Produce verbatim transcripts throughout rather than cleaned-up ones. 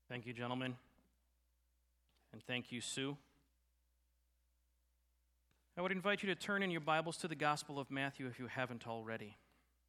Thank you, gentlemen. And thank you, Sue. I would invite you to turn in your Bibles to the Gospel of Matthew if you haven't already.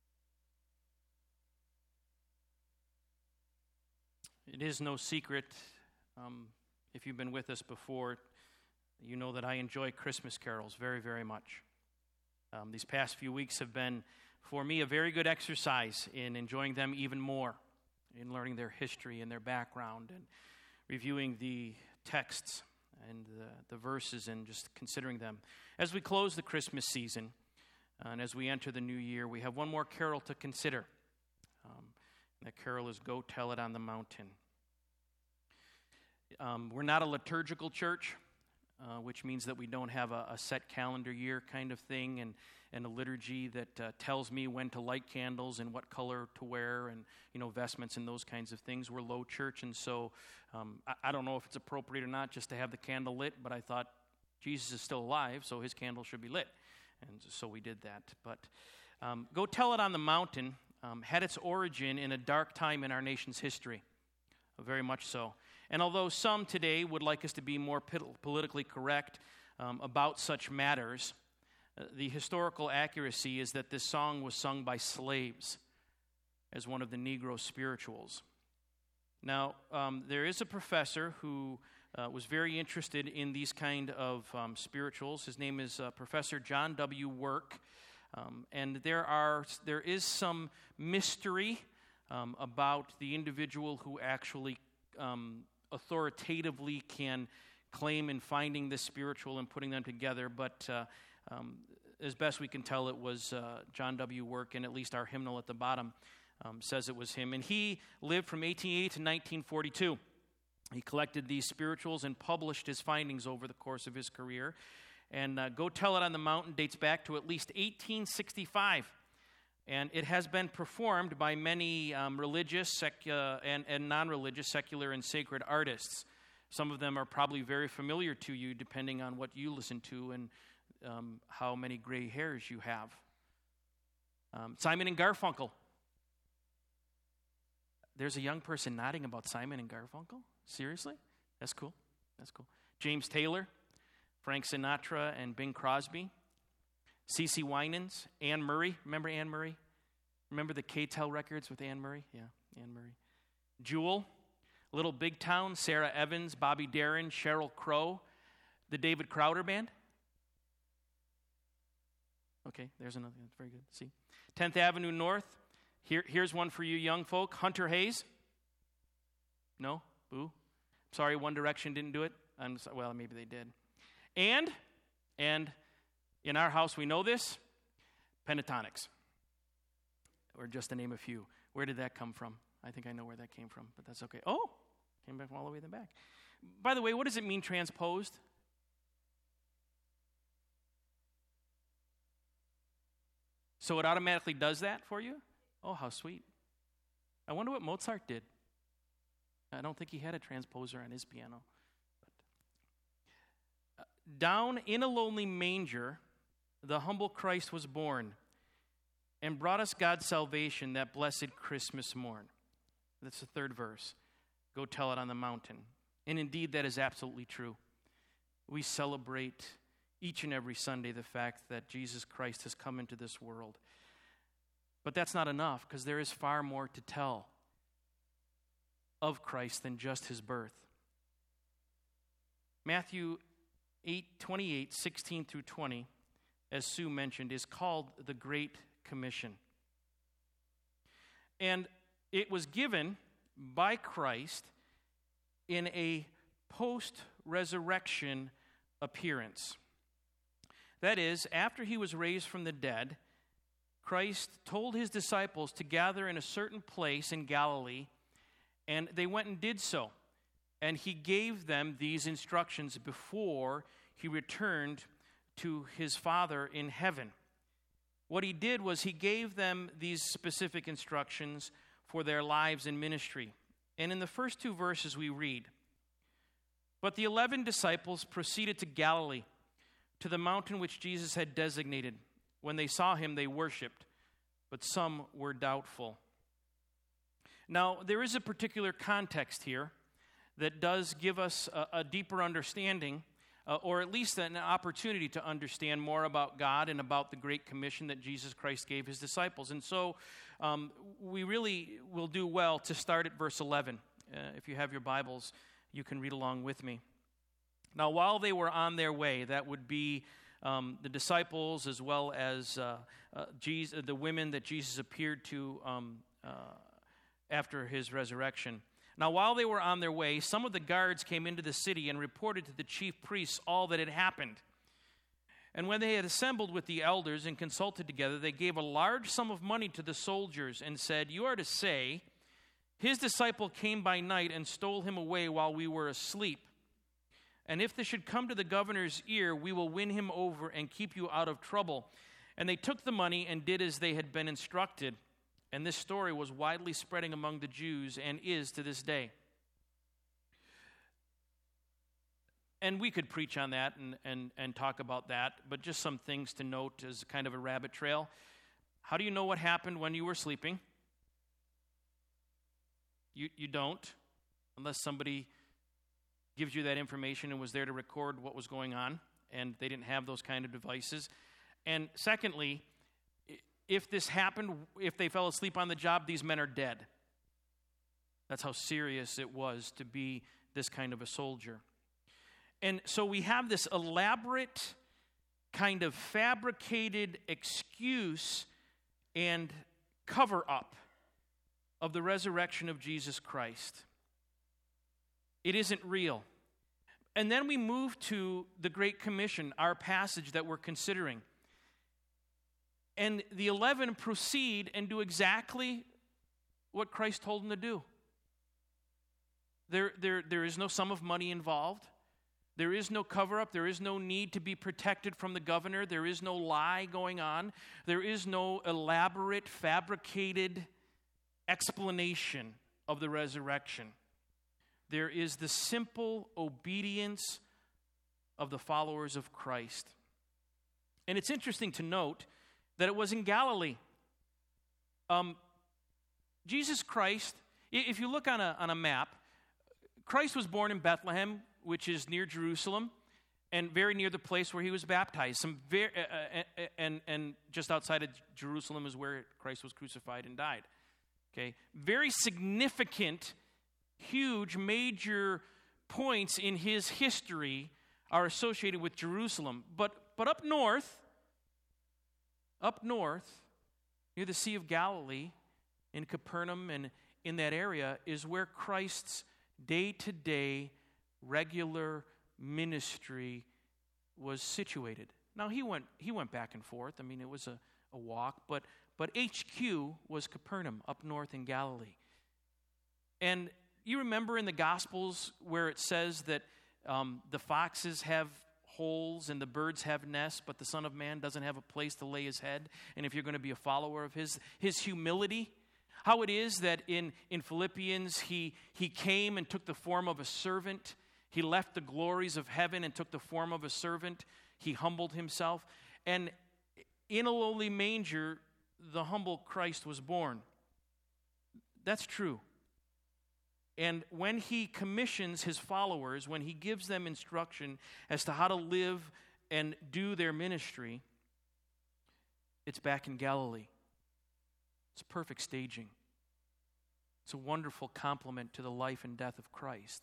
It is no secret, um, if you've been with us before, you know that I enjoy Christmas carols very, very much. Um, these past few weeks have been, for me, a very good exercise in enjoying them even more, in learning their history and their background and reviewing the texts and the, the verses and just considering them. As we close the Christmas season uh, and as we enter the new year, we have one more carol to consider. Um, that carol is Go Tell It on the Mountain. Um, we're not a liturgical church, uh, which means that we don't have a, a set calendar year kind of thing and, and a liturgy that uh, tells me when to light candles and what color to wear and, you know, vestments and those kinds of things. We're low church, and so um, I, I don't know if it's appropriate or not just to have the candle lit, but I thought Jesus is still alive, so his candle should be lit, and so we did that. But um, Go Tell It on the Mountain um, had its origin in a dark time in our nation's history, very much so. And although some today would like us to be more politically correct um, about such matters, uh, the historical accuracy is that this song was sung by slaves as one of the Negro spirituals. Now, um, there is a professor who uh, was very interested in these kind of um, spirituals. His name is uh, Professor John W. Work, um, and there are there is some mystery um, about the individual who actually um, authoritatively can claim in finding this spiritual and putting them together, but uh, um, as best we can tell, it was uh, John W. Work, and at least our hymnal at the bottom um, says it was him. And he lived from eighteen eighty to nineteen forty-two. He collected these spirituals and published his findings over the course of his career. And uh, Go Tell It on the Mountain dates back to at least eighteen sixty-five. And it has been performed by many um, religious sec- uh, and, and non-religious, secular and sacred artists. Some of them are probably very familiar to you, depending on what you listen to and um, how many gray hairs you have. Um, Simon and Garfunkel. There's a young person nodding about Simon and Garfunkel? Seriously? That's cool. That's cool. James Taylor, Frank Sinatra, and Bing Crosby. CeCe Winans, Anne Murray. Remember Anne Murray? Remember the K-Tel records with Anne Murray? Yeah, Anne Murray. Jewel, Little Big Town, Sarah Evans, Bobby Darin, Sheryl Crow, the David Crowder Band. Okay, there's another. That's very good. See, tenth Avenue North. Here, here's one for you young folk. Hunter Hayes. No? Boo. Sorry, One Direction didn't do it. I'm sorry, well, maybe they did. And, and... in our house, we know this, Pentatonics, or just to name a few. Where did that come from? I think I know where that came from, but that's okay. Oh, came back from all the way in the back. By the way, what does it mean, transposed? So it automatically does that for you? Oh, how sweet. I wonder what Mozart did. I don't think he had a transposer on his piano. But, uh, down in a lonely manger, the humble Christ was born and brought us God's salvation that blessed Christmas morn. That's the third verse. Go tell it on the mountain. And indeed, that is absolutely true. We celebrate each and every Sunday the fact that Jesus Christ has come into this world. But that's not enough, because there is far more to tell of Christ than just his birth. Matthew eight twenty-eight, sixteen through twenty, as Sue mentioned, is called the Great Commission. And it was given by Christ in a post-resurrection appearance. That is, after he was raised from the dead, Christ told his disciples to gather in a certain place in Galilee, and they went and did so. And he gave them these instructions before he returned to his Father in heaven. What he did was he gave them these specific instructions for their lives and ministry. And in the first two verses we read, "But the eleven disciples proceeded to Galilee, to the mountain which Jesus had designated. When they saw him, they worshipped, but some were doubtful." Now, there is a particular context here. that does give us a, a deeper understanding, uh, or at least an opportunity to understand more about God and about the Great Commission that Jesus Christ gave his disciples. And so um, we really will do well to start at verse eleven. Uh, if you have your Bibles, you can read along with me. Now, while they were on their way, that would be um, the disciples as well as uh, uh, Jesus, the women that Jesus appeared to um, uh, after his resurrection. Now, while they were on their way, some of the guards came into the city and reported to the chief priests all that had happened. And when they had assembled with the elders and consulted together, they gave a large sum of money to the soldiers and said, "You are to say, his disciple came by night and stole him away while we were asleep. And if this should come to the governor's ear, we will win him over and keep you out of trouble." And they took the money and did as they had been instructed. And this story was widely spreading among the Jews and is to this day. And we could preach on that and, and, and talk about that, but just some things to note as kind of a rabbit trail. How do you know what happened when you were sleeping? You, you don't, unless somebody gives you that information and was there to record what was going on, and they didn't have those kind of devices. And secondly, if this happened, if they fell asleep on the job, these men are dead. That's how serious it was to be this kind of a soldier. And so we have this elaborate kind of fabricated excuse and cover-up of the resurrection of Jesus Christ. It isn't real. And then we move to the Great Commission, our passage that we're considering. And the eleven proceed and do exactly what Christ told them to do. There, there, there is no sum of money involved. There is no cover-up. There is no need to be protected from the governor. There is no lie going on. There is no elaborate, fabricated explanation of the resurrection. There is the simple obedience of the followers of Christ. And it's interesting to note that it was in Galilee. Um, Jesus Christ, if you look on a, on a map, Christ was born in Bethlehem, which is near Jerusalem, and very near the place where he was baptized. Some very, uh, uh, and, and just outside of Jerusalem is where Christ was crucified and died. Okay, very significant, huge, major points in his history are associated with Jerusalem. But but up north, up north, near the Sea of Galilee, in Capernaum and in that area, is where Christ's day-to-day regular ministry was situated. Now, he went he went back and forth. I mean, it was a, a walk, but, but H Q was Capernaum, up north in Galilee. And you remember in the Gospels where it says that um, the foxes have holes and the birds have nests, but the Son of Man doesn't have a place to lay his head. And if you're going to be a follower of his, his humility, how it is that in, in Philippians he, he came and took the form of a servant. He left the glories of heaven and took the form of a servant. He humbled himself. And in a lowly manger, the humble Christ was born. That's true. And when he commissions his followers, when he gives them instruction as to how to live and do their ministry, it's back in Galilee. It's perfect staging. It's a wonderful complement to the life and death of Christ.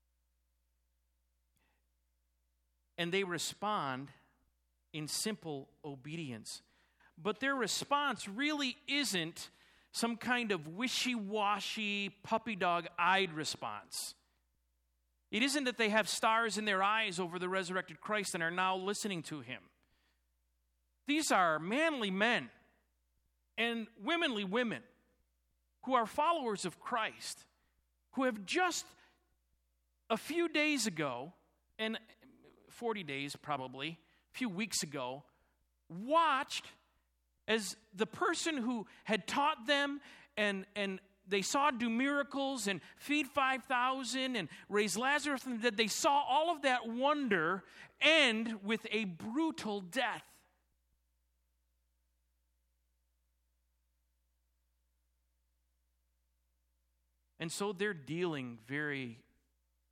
And they respond in simple obedience. But their response really isn't some kind of wishy-washy, puppy dog-eyed response. It isn't that they have stars in their eyes over the resurrected Christ and are now listening to him. These are manly men and womanly women who are followers of Christ, who have just a few days ago, and forty days probably, a few weeks ago, watched as the person who had taught them and, and they saw do miracles and feed five thousand and raise Lazarus from the dead, they saw all of that wonder end with a brutal death. And so they're dealing very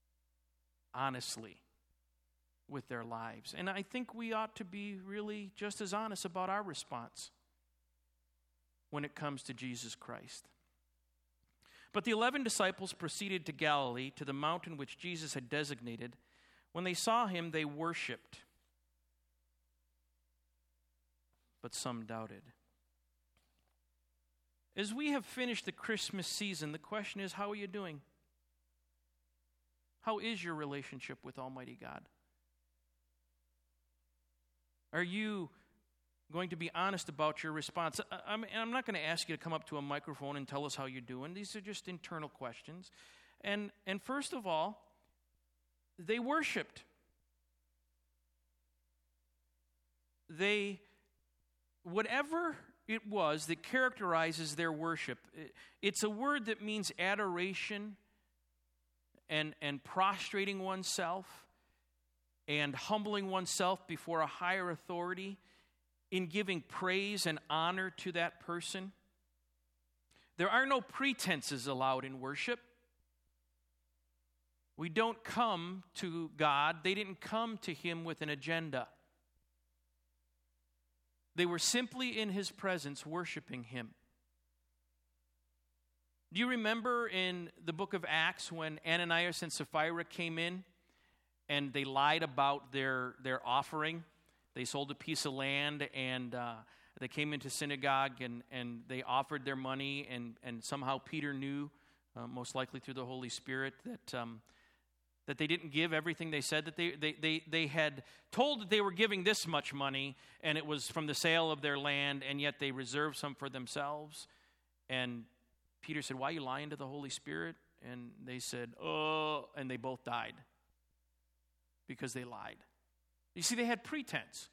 honestly with their lives. And I think we ought to be really just as honest about our response when it comes to Jesus Christ. But the eleven disciples proceeded to Galilee, to the mountain which Jesus had designated. When they saw him, they worshiped, but some doubted. As we have finished the Christmas season, the question is, how are you doing? How is your relationship with Almighty God? Are you going to be honest about your response? I'm, I'm not going to ask you to come up to a microphone and tell us how you're doing. These are just internal questions. And, and first of all, they worshiped. They, whatever it was that characterizes their worship, it's a word that means adoration and, and prostrating oneself and humbling oneself before a higher authority, in giving praise and honor to that person. There are no pretenses allowed in worship. We don't come to God. They didn't come to him with an agenda. They were simply in his presence worshiping him. Do you remember in the book of Acts when Ananias and Sapphira came in and they lied about their, their offering? They sold a piece of land, and uh, they came into synagogue, and, and they offered their money, and, and somehow Peter knew, uh, most likely through the Holy Spirit, that um, that they didn't give everything they said that they, they, they, they had told that they were giving this much money, and it was from the sale of their land, and yet they reserved some for themselves. And Peter said, "Why are you lying to the Holy Spirit?" And they said, "Oh," and they both died because they lied. You see, they had pretense.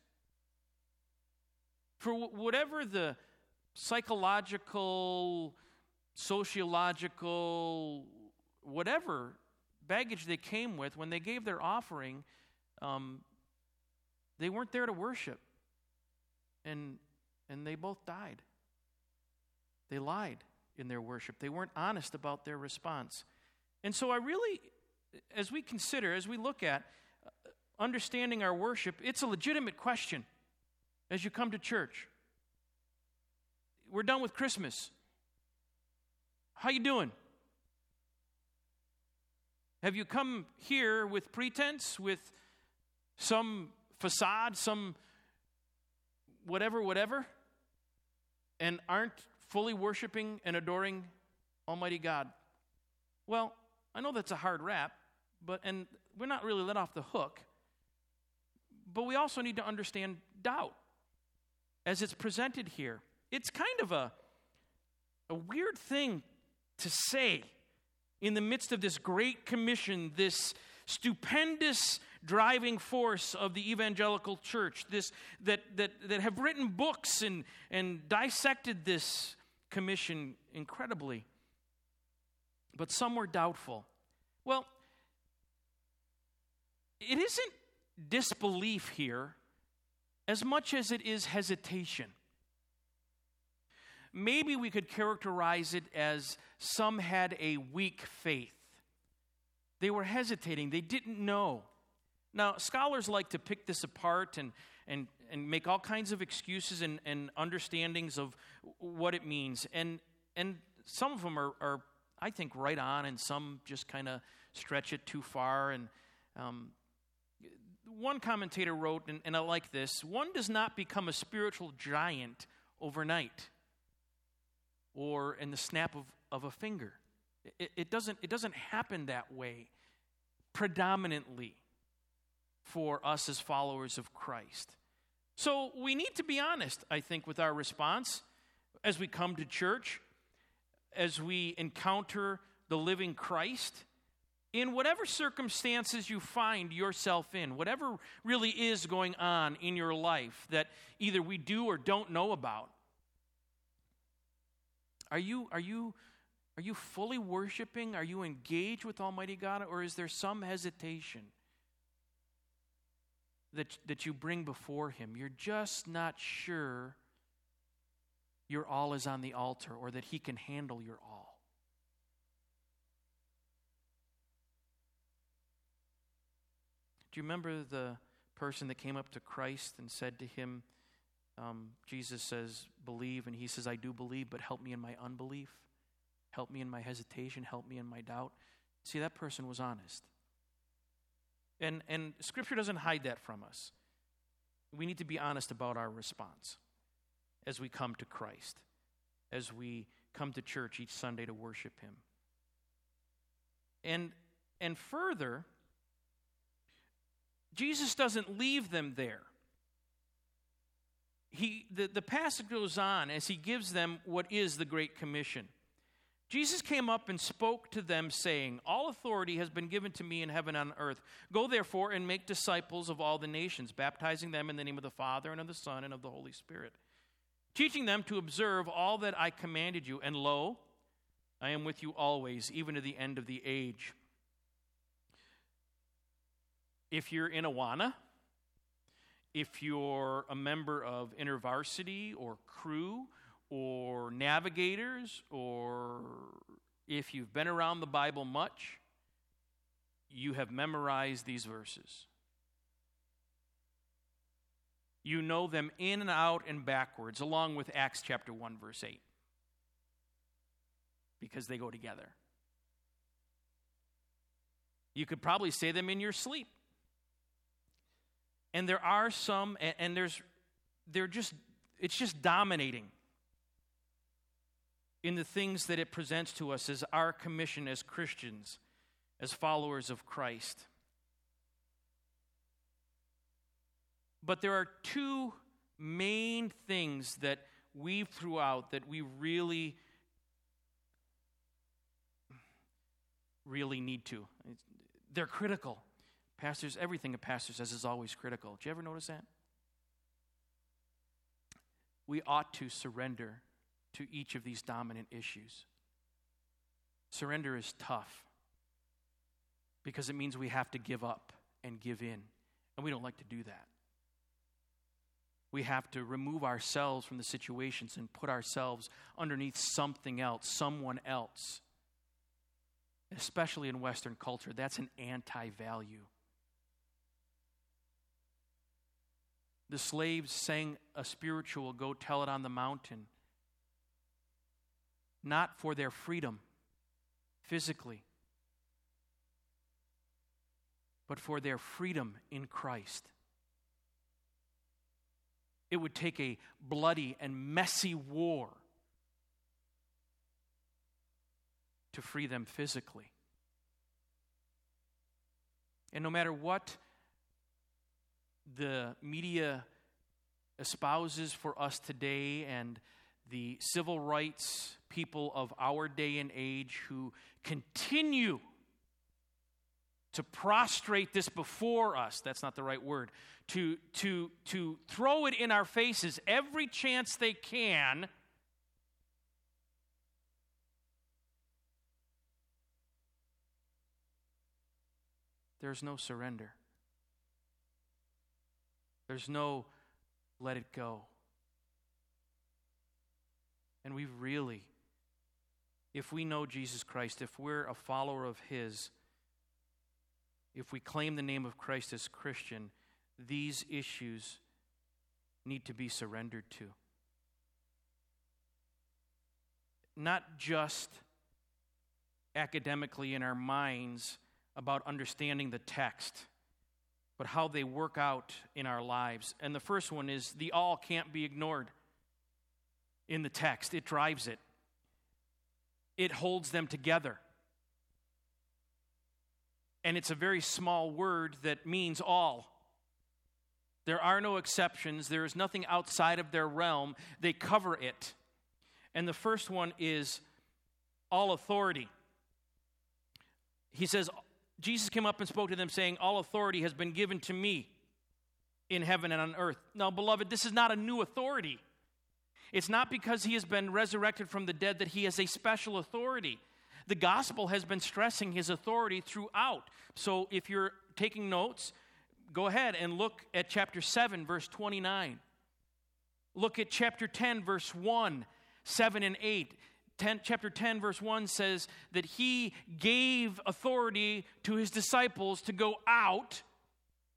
For whatever the psychological, sociological, whatever baggage they came with, when they gave their offering, um, they weren't there to worship. And, and they both died. They lied in their worship. They weren't honest about their response. And so I really, as we consider, as we look at understanding our worship, it's a legitimate question as you come to church. We're done with Christmas. How you doing? Have you come here with pretense, with some facade, some whatever, whatever, and aren't fully worshiping and adoring Almighty God? Well, I know that's a hard rap, but and we're not really let off the hook. But we also need to understand doubt as it's presented here. It's kind of a, a weird thing to say in the midst of this great commission, this stupendous driving force of the evangelical church, this that that, that have written books and, and dissected this commission incredibly. But some were doubtful. Well, it isn't disbelief here as much as it is hesitation. Maybe we could characterize it as some had a weak faith. They were hesitating. They didn't know. Now, scholars like to pick this apart and and, and make all kinds of excuses and, and understandings of what it means. And and some of them are, are I think, right on, and some just kind of stretch it too far. And um, one commentator wrote, and, and I like this, one does not become a spiritual giant overnight or in the snap of, of a finger. It, it doesn't it doesn't happen that way predominantly for us as followers of Christ. So we need to be honest, I think, with our response as we come to church, as we encounter the living Christ, in whatever circumstances you find yourself in, whatever really is going on in your life that either we do or don't know about. Are you are you are you fully worshiping? Are you engaged with Almighty God, or is there some hesitation that that you bring before him? You're just not sure your all is on the altar, or that he can handle your all. Do you remember the person that came up to Christ and said to him, um, Jesus says, believe, and he says, I do believe, but help me in my unbelief. Help me in my hesitation. Help me in my doubt. See, that person was honest. And, and Scripture doesn't hide that from us. We need to be honest about our response as we come to Christ, as we come to church each Sunday to worship Him. And, and further, Jesus doesn't leave them there. He, the, the passage goes on as He gives them what is the Great Commission. Jesus came up and spoke to them, saying, all authority has been given to me in heaven and on earth. Go therefore and make disciples of all the nations, baptizing them in the name of the Father and of the Son and of the Holy Spirit, teaching them to observe all that I commanded you. And lo, I am with you always, even to the end of the age. If you're in Awana, if you're a member of InterVarsity or Crew or Navigators, or if you've been around the Bible much, you have memorized these verses. You know them in and out and backwards, along with Acts chapter one, verse eight, because they go together. You could probably say them in your sleep. And there are some, and, and there's, they're just, it's just dominating in the things that it presents to us as our commission as Christians, as followers of Christ. But there are two main things that weave throughout that we really, really need to. They're critical. Pastors, everything a pastor says is always critical. Did you ever notice that? We ought to surrender to each of these dominant issues. Surrender is tough because it means we have to give up and give in, and we don't like to do that. We have to remove ourselves from the situations and put ourselves underneath something else, someone else. Especially in Western culture, that's an anti-value. The slaves sang a spiritual, go tell it on the mountain, not for their freedom physically, but for their freedom in Christ. It would take a bloody and messy war to free them physically. And no matter what the media espouses for us today and the civil rights people of our day and age who continue to prostrate this before us, that's not the right word, to, to, to throw it in our faces every chance they can, there's no surrender. There's no let it go. And we really, if we know Jesus Christ, if we're a follower of His, if we claim the name of Christ as Christian, these issues need to be surrendered to. Not just academically in our minds about understanding the text, but how they work out in our lives. And the first one is the all can't be ignored in the text. It drives it. It holds them together. And it's a very small word that means all. There are no exceptions. There is nothing outside of their realm. They cover it. And the first one is all authority. He says, Jesus came up and spoke to them saying, all authority has been given to me in heaven and on earth. Now, beloved, this is not a new authority. It's not because He has been resurrected from the dead that He has a special authority. The gospel has been stressing His authority throughout. So if you're taking notes, go ahead and look at chapter seven, verse twenty-nine. Look at chapter ten, verse one, seven and eight. ten, chapter ten, verse one says that He gave authority to His disciples to go out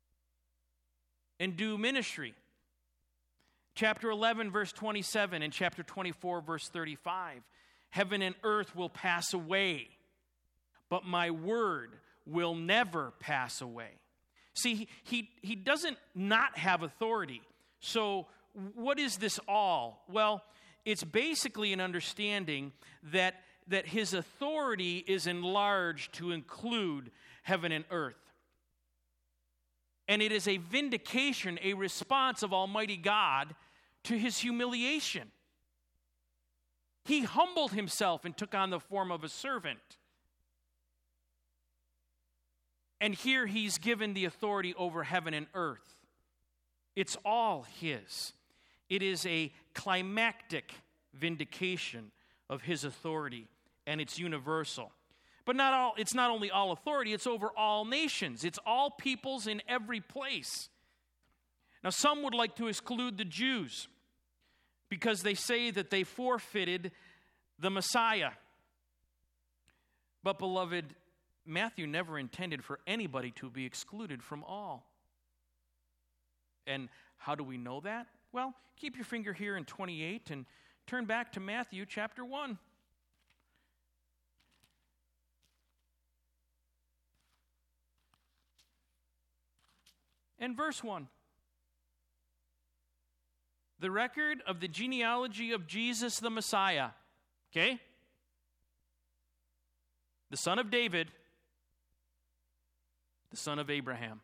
and do ministry. Chapter eleven, verse twenty-seven, and chapter twenty-four, verse thirty-five. Heaven and earth will pass away, but my word will never pass away. See, he, he, he doesn't not have authority. So what is this all? Well, it's basically an understanding that, that his authority is enlarged to include heaven and earth. And it is a vindication, a response of Almighty God to his humiliation. He humbled himself and took on the form of a servant. And here he's given the authority over heaven and earth. It's all his. It is a climactic vindication of his authority, and it's universal. But not all, it's not only all authority, it's over all nations. It's all peoples in every place. Now, some would like to exclude the Jews because they say that they forfeited the Messiah. But, beloved, Matthew never intended for anybody to be excluded from all. And how do we know that? Well, keep your finger here in twenty-eight and turn back to Matthew chapter one. And verse one. The record of the genealogy of Jesus the Messiah. Okay? The son of David, the son of Abraham.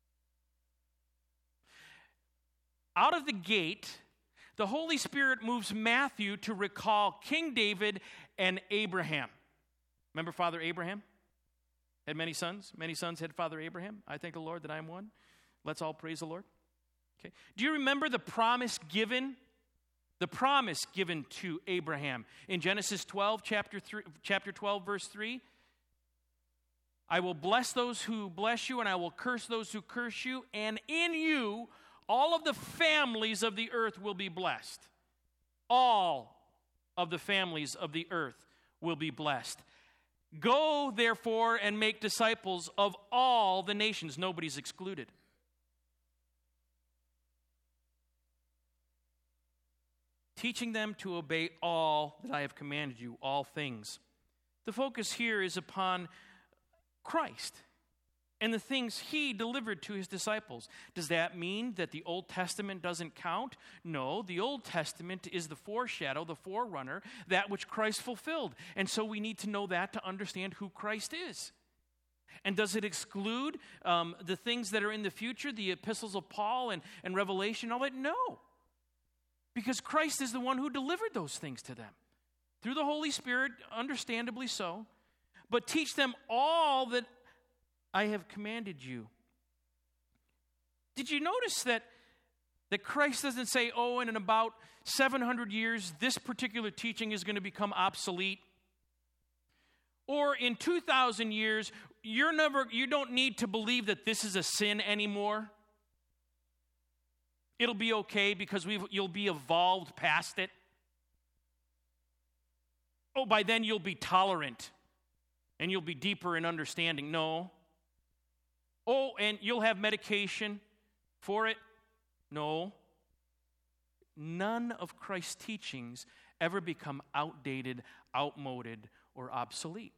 Out of the gate, the Holy Spirit moves Matthew to recall King David and Abraham. Remember Father Abraham? Had many sons. Many sons had Father Abraham. I thank the Lord that I am one. Let's all praise the Lord. Okay. Do you remember the promise given? The promise given to Abraham in Genesis twelve, chapter three, chapter twelve, verse three. I will bless those who bless you, and I will curse those who curse you, and in you all of the families of the earth will be blessed. All of the families of the earth will be blessed. Go, therefore, and make disciples of all the nations. Nobody's excluded. Teaching them to obey all that I have commanded you, all things. The focus here is upon Christ and the things he delivered to his disciples. Does that mean that the Old Testament doesn't count? No, the Old Testament is the foreshadow, the forerunner, that which Christ fulfilled. And so we need to know that to understand who Christ is. And does it exclude um, the things that are in the future, the epistles of Paul and, and Revelation, all that? No. Because Christ is the one who delivered those things to them. Through the Holy Spirit, understandably so. But teach them all that I have commanded you. Did you notice that, that Christ doesn't say, oh, and in about seven hundred years, this particular teaching is going to become obsolete? Or in two thousand years, you're never, you don't need to believe that this is a sin anymore. It'll be okay because we've, you'll be evolved past it. Oh, by then you'll be tolerant and you'll be deeper in understanding. No. Oh, and you'll have medication for it. No. None of Christ's teachings ever become outdated, outmoded, or obsolete.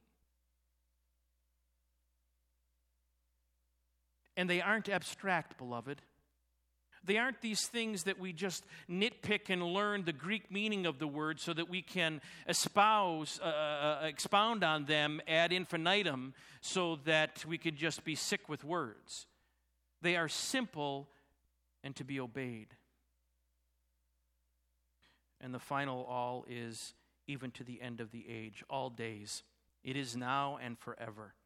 And they aren't abstract, beloved. They aren't these things that we just nitpick and learn the Greek meaning of the word so that we can espouse, uh, uh, expound on them ad infinitum so that we could just be sick with words. They are simple and to be obeyed. And the final all is even to the end of the age, all days. It is now and forever.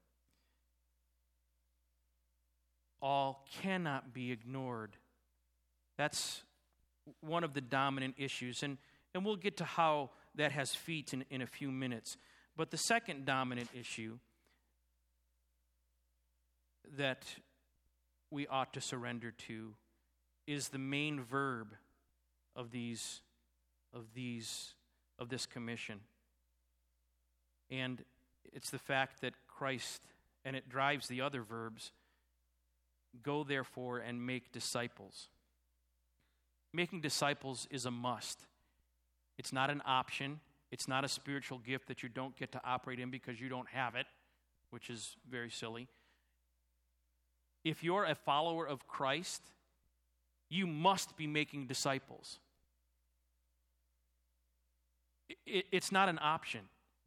All cannot be ignored. That's one of the dominant issues, and, and we'll get to how that has feet in, in a few minutes. But the second dominant issue that we ought to surrender to is the main verb of these, of these, of this commission. And it's the fact that Christ, and it drives the other verbs, Go, therefore, and make disciples. Making disciples is a must. It's not an option. It's not a spiritual gift that you don't get to operate in because you don't have it, which is very silly. If you're a follower of Christ, you must be making disciples. It, it's not an option.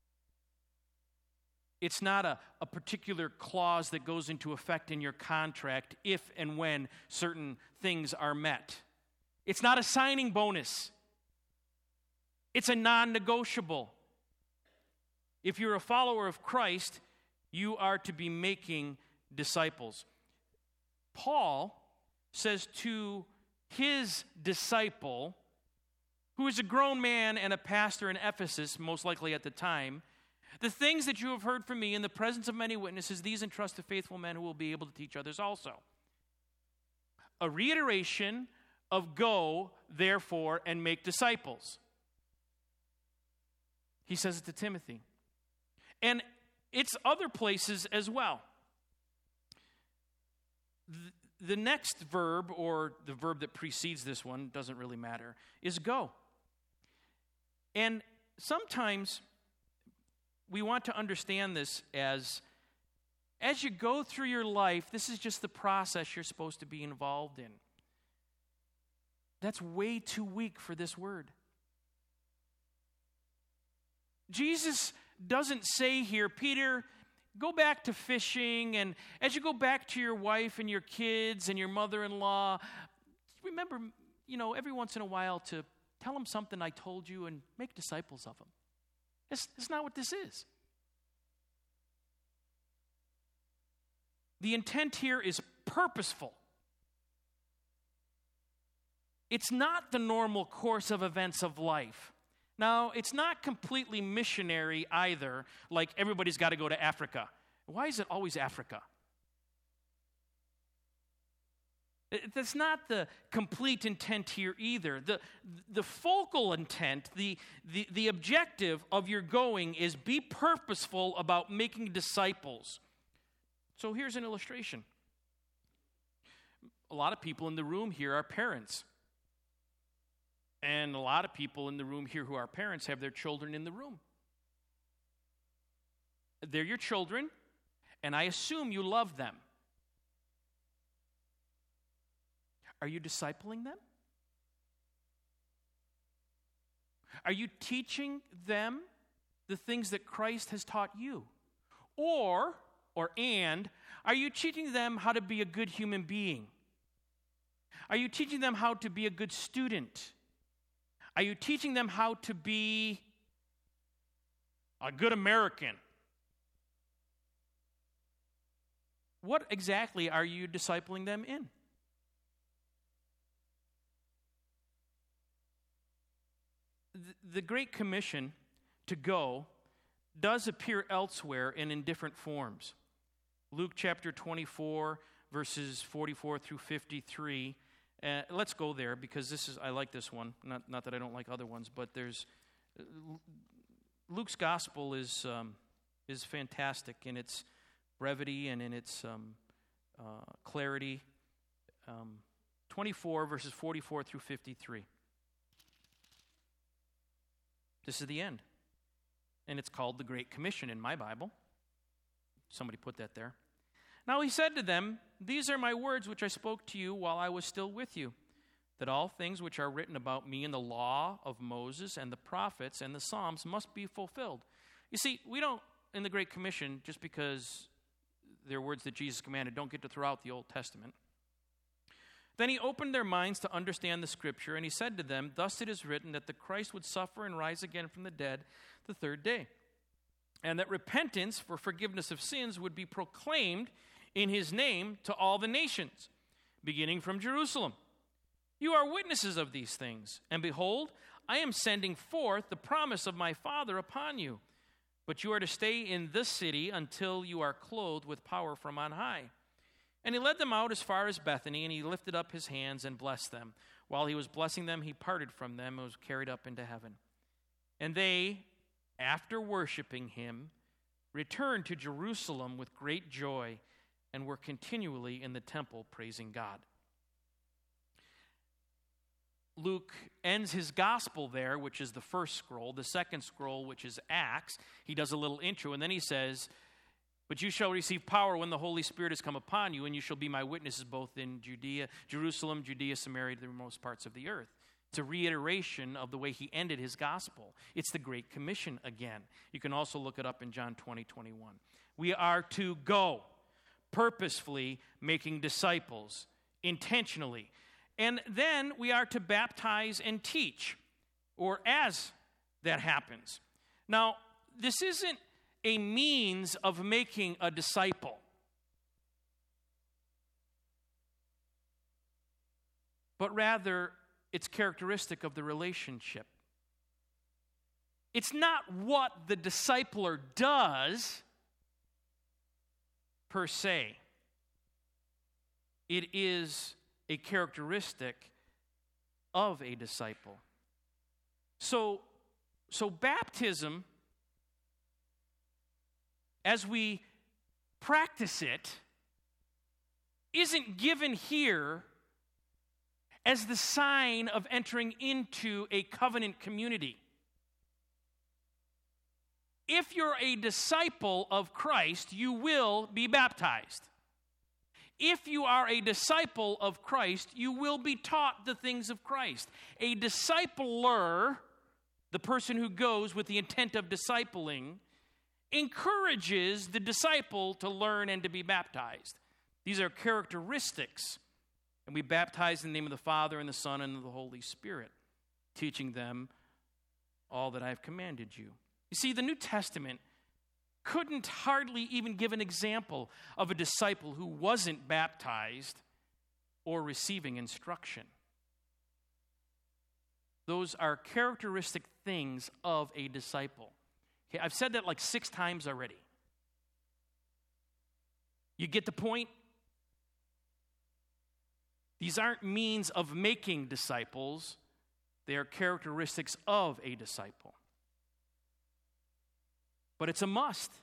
It's not a, a particular clause that goes into effect in your contract if and when certain things are met. It's not a signing bonus. It's a non-negotiable. If you're a follower of Christ, you are to be making disciples. Paul says to his disciple, who is a grown man and a pastor in Ephesus, most likely at the time, the things that you have heard from me in the presence of many witnesses, these entrust to faithful men who will be able to teach others also. A reiteration of go, therefore, and make disciples. He says it to Timothy. And it's other places as well. The, the next verb, or the verb that precedes this one, doesn't really matter, is go. And sometimes we want to understand this as, as you go through your life, this is just the process you're supposed to be involved in. That's way too weak for this word. Jesus doesn't say here, Peter, go back to fishing, and as you go back to your wife and your kids and your mother-in-law, remember, you know, every once in a while to tell them something I told you and make disciples of them. That's, that's not what this is. The intent here is purposeful. It's not the normal course of events of life. Now, it's not completely missionary either, like everybody's got to go to Africa. Why is it always Africa? That's not the complete intent here either. The, the focal intent, the, the, the objective of your going is be purposeful about making disciples. So here's an illustration. A lot of people in the room here are parents. And a lot of people in the room here who are parents have their children in the room. They're your children, and I assume you love them. Are you discipling them? Are you teaching them the things that Christ has taught you? Or, or and, are you teaching them how to be a good human being? Are you teaching them how to be a good student? Are you teaching them how to be a good American? What exactly are you discipling them in? The Great Commission to go does appear elsewhere and in different forms. Luke chapter twenty-four, verses forty-four through fifty-three. Uh, let's go there because this is I like this one. Not not that I don't like other ones, but there's uh, Luke's gospel is um, is fantastic in its brevity and in its um, uh, clarity. Um, twenty-four verses forty-four through fifty-three. This is the end. And it's called the Great Commission in my Bible. Somebody put that there. Now he said to them, "These are my words which I spoke to you while I was still with you, that all things which are written about me in the law of Moses and the prophets and the Psalms must be fulfilled." You see, we don't, in the Great Commission, just because they're words that Jesus commanded, don't get to throw out the Old Testament. Then he opened their minds to understand the Scripture, and he said to them, "Thus it is written that the Christ would suffer and rise again from the dead the third day, and that repentance for forgiveness of sins would be proclaimed in his name to all the nations, beginning from Jerusalem. You are witnesses of these things, and behold, I am sending forth the promise of my Father upon you, but you are to stay in this city until you are clothed with power from on high." And he led them out as far as Bethany, and he lifted up his hands and blessed them. While he was blessing them, he parted from them and was carried up into heaven. And they, after worshiping him, returned to Jerusalem with great joy and were continually in the temple praising God. Luke ends his gospel there, which is the first scroll. The second scroll, which is Acts, he does a little intro, and then he says, "But you shall receive power when the Holy Spirit has come upon you, and you shall be my witnesses both in Judea, Jerusalem, Judea, Samaria, to the remote parts of the earth." It's a reiteration of the way he ended his gospel. It's the Great Commission again. You can also look it up in John twenty, twenty-one. We are to go, purposefully making disciples, intentionally. And then we are to baptize and teach, or as that happens. Now, this isn't a means of making a disciple. But rather, it's characteristic of the relationship. It's not what the discipler does per se. It is a characteristic of a disciple. So, so baptism, as we practice it, isn't given here as the sign of entering into a covenant community. If you're a disciple of Christ, you will be baptized. If you are a disciple of Christ, you will be taught the things of Christ. A discipler, the person who goes with the intent of discipling, encourages the disciple to learn and to be baptized. These are characteristics. And we baptize in the name of the Father and the Son and of the Holy Spirit, teaching them all that I have commanded you. You see, the New Testament couldn't hardly even give an example of a disciple who wasn't baptized or receiving instruction. Those are characteristic things of a disciple. Okay, I've said that like six times already. You get the point? These aren't means of making disciples. They are characteristics of a disciple. But it's a must.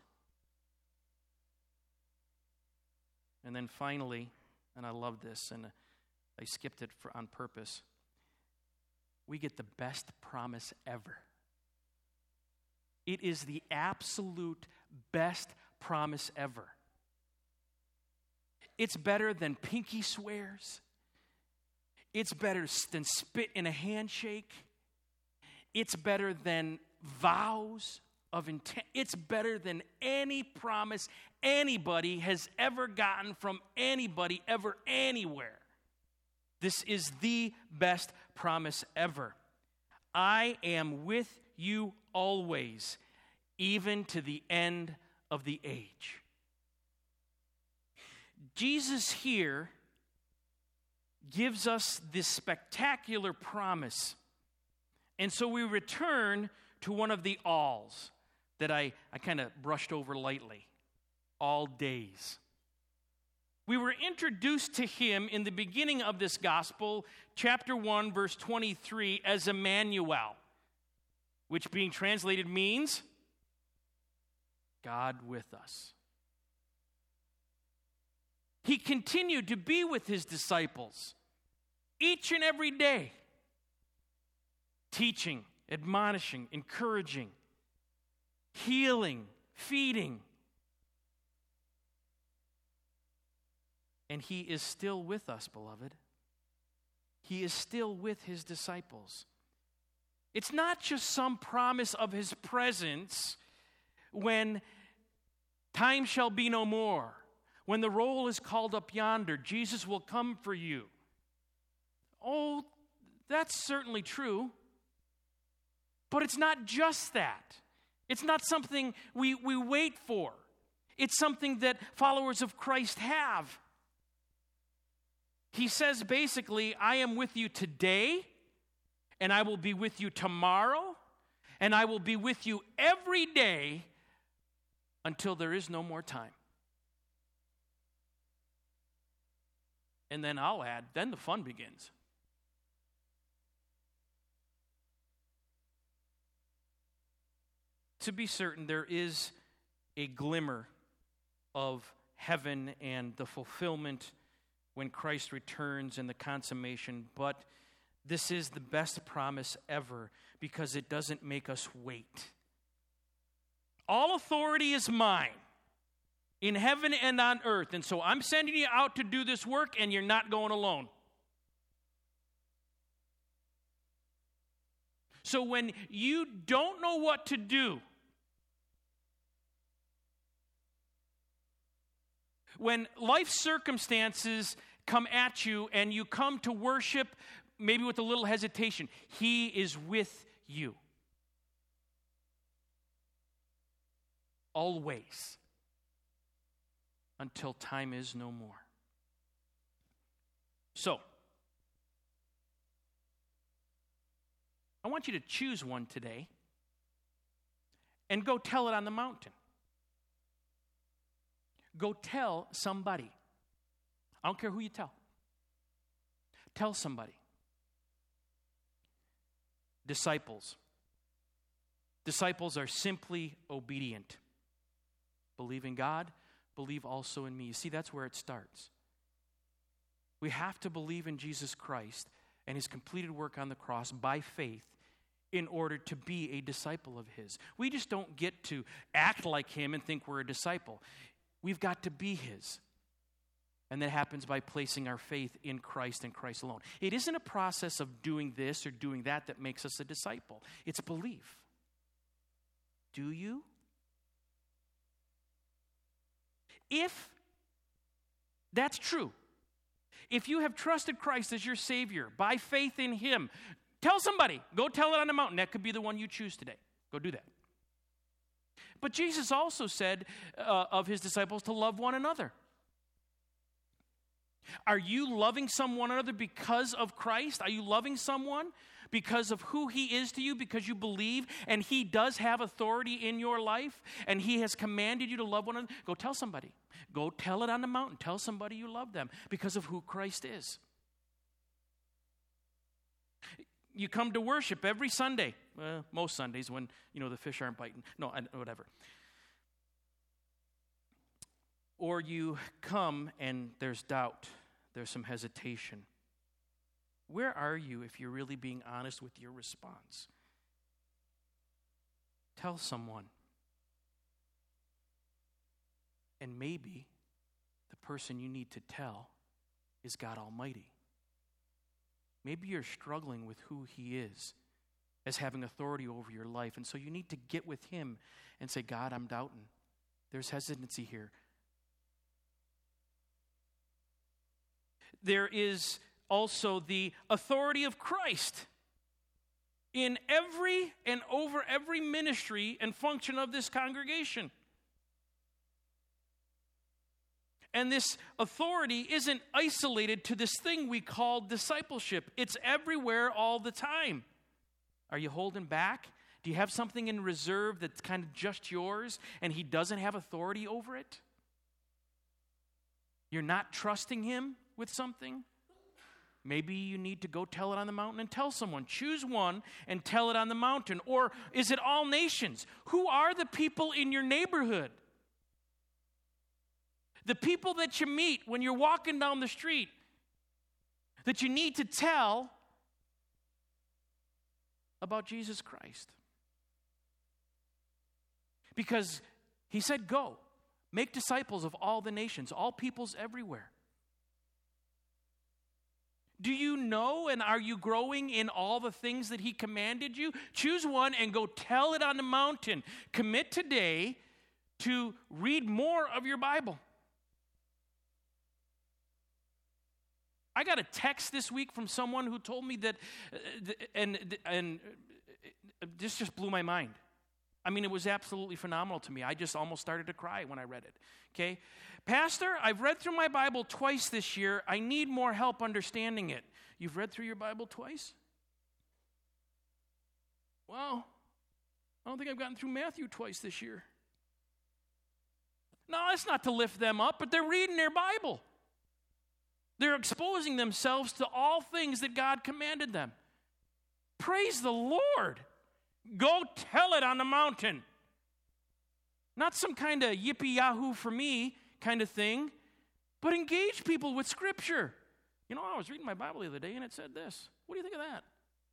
And then finally, and I love this, and I skipped it for, on purpose, we get the best promise ever. It is the absolute best promise ever. It's better than pinky swears. It's better than spit in a handshake. It's better than vows of intent. It's better than any promise anybody has ever gotten from anybody ever anywhere. This is the best promise ever. I am with you always, even to the end of the age. Jesus here gives us this spectacular promise. And so we return to one of the alls that I, I kind of brushed over lightly. All days. We were introduced to him in the beginning of this gospel, chapter one, verse twenty-three, as Emmanuel, which being translated means God with us. He continued to be with his disciples each and every day, teaching, admonishing, encouraging, healing, feeding. And he is still with us, beloved. He is still with his disciples. It's not just some promise of his presence when time shall be no more. When the roll is called up yonder, Jesus will come for you. Oh, that's certainly true. But it's not just that. It's not something we, we wait for. It's something that followers of Christ have. He says basically, I am with you today, and I will be with you tomorrow, and I will be with you every day until there is no more time. And then I'll add, then the fun begins. To be certain, there is a glimmer of heaven and the fulfillment when Christ returns and the consummation, but this is the best promise ever because it doesn't make us wait. All authority is mine in heaven and on earth, and so I'm sending you out to do this work, and you're not going alone. So when you don't know what to do, when life circumstances come at you and you come to worship, maybe with a little hesitation, He is with you. Always. Until time is no more. So, I want you to choose one today and go tell it on the mountain. Go tell somebody. I don't care who you tell. Tell somebody. Disciples. Disciples are simply obedient. Believe in God, believe also in me. You see, that's where it starts. We have to believe in Jesus Christ and His completed work on the cross by faith in order to be a disciple of His. We just don't get to act like Him and think we're a disciple. We've got to be His. And that happens by placing our faith in Christ and Christ alone. It isn't a process of doing this or doing that that makes us a disciple. It's belief. Do you? If that's true, if you have trusted Christ as your Savior by faith in Him, tell somebody. Go tell it on the mountain. That could be the one you choose today. Go do that. But Jesus also said uh, of His disciples to love one another. Are you loving someone another because of Christ? Are you loving someone because of who He is to you, because you believe and He does have authority in your life and He has commanded you to love one another? Go tell somebody. Go tell it on the mountain. Tell somebody you love them because of who Christ is. You come to worship every Sunday. Well, most Sundays when, you know, the fish aren't biting. No, whatever. Or you come and there's doubt. There's some hesitation. Where are you if you're really being honest with your response? Tell someone. And maybe the person you need to tell is God Almighty. Maybe you're struggling with who He is as having authority over your life. And so you need to get with Him and say, God, I'm doubting. There's hesitancy here. There is also the authority of Christ in every and over every ministry and function of this congregation. And this authority isn't isolated to this thing we call discipleship. It's everywhere all the time. Are you holding back? Do you have something in reserve that's kind of just yours and He doesn't have authority over it? You're not trusting Him with something? Maybe you need to go tell it on the mountain and tell someone. Choose one and tell it on the mountain. Or is it all nations? Who are the people in your neighborhood? The people that you meet when you're walking down the street that you need to tell about Jesus Christ. Because He said, go, make disciples of all the nations, all peoples everywhere. Do you know and are you growing in all the things that He commanded you? Choose one and go tell it on the mountain. Commit today to read more of your Bible. I got a text this week from someone who told me that, uh, and, and this just blew my mind. I mean, it was absolutely phenomenal to me. I just almost started to cry when I read it. Okay? Pastor, I've read through my Bible twice this year. I need more help understanding it. You've read through your Bible twice? Well, I don't think I've gotten through Matthew twice this year. No, that's not to lift them up, but they're reading their Bible. They're exposing themselves to all things that God commanded them. Praise the Lord. Go tell it on the mountain. Not some kind of yippee-yahoo for me. kind of thing, but engage people with Scripture. You know, I was reading my Bible the other day and it said this. What do you think of that?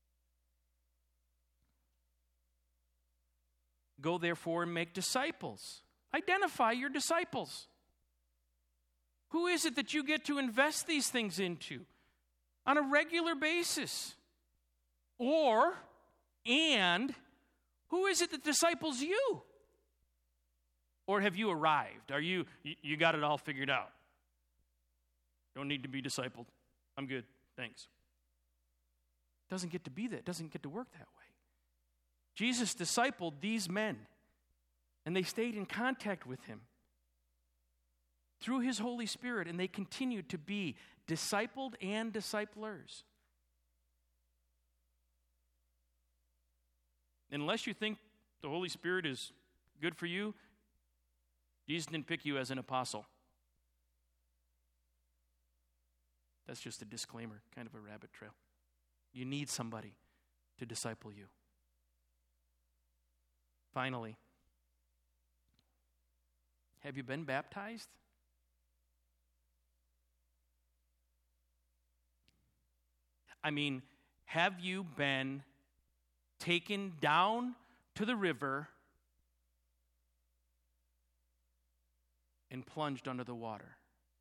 Go therefore and make disciples. Identify your disciples. Who is it that you get to invest these things into on a regular basis? Or, and, who is it that disciples you? Or have you arrived? Are you, you got it all figured out? Don't need to be discipled. I'm good. Thanks. Doesn't get to be that. Doesn't get to work that way. Jesus discipled these men, and they stayed in contact with him through his Holy Spirit, and they continued to be discipled and disciplers. Unless you think the Holy Spirit is good for you, Jesus didn't pick you as an apostle. That's just a disclaimer, kind of a rabbit trail. You need somebody to disciple you. Finally, have you been baptized? I mean, have you been taken down to the river and plunged under the water?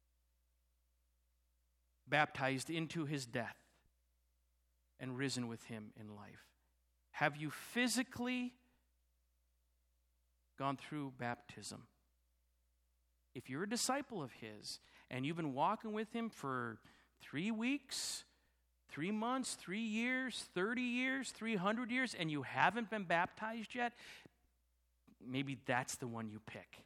Baptized into his death and risen with him in life. Have you physically gone through baptism? If you're a disciple of his and you've been walking with him for three weeks, three months, three years, thirty years, three hundred years, and you haven't been baptized yet, maybe that's the one you pick.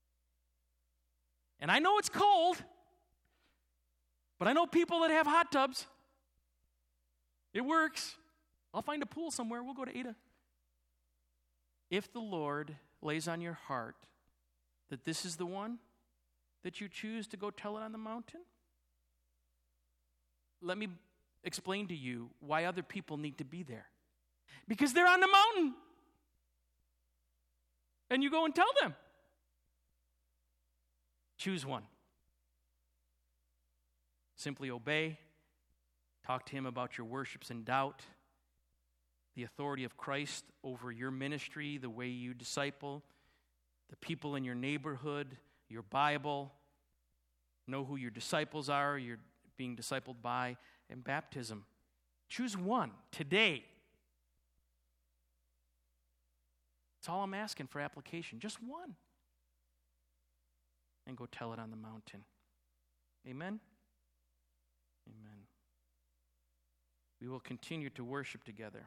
And I know it's cold, but I know people that have hot tubs. It works. I'll find a pool somewhere. We'll go to Ada. If the Lord lays on your heart that this is the one that you choose to go tell it on the mountain, let me explain to you why other people need to be there. Because they're on the mountain. And you go and tell them. Choose one. Simply obey. Talk to him about your worships in doubt, the authority of Christ over your ministry, the way you disciple, the people in your neighborhood, your Bible. Know who your disciples are, you're being discipled by, and baptism. Choose one today. That's all I'm asking for application. Just one. And go tell it on the mountain. Amen? Amen. We will continue to worship together.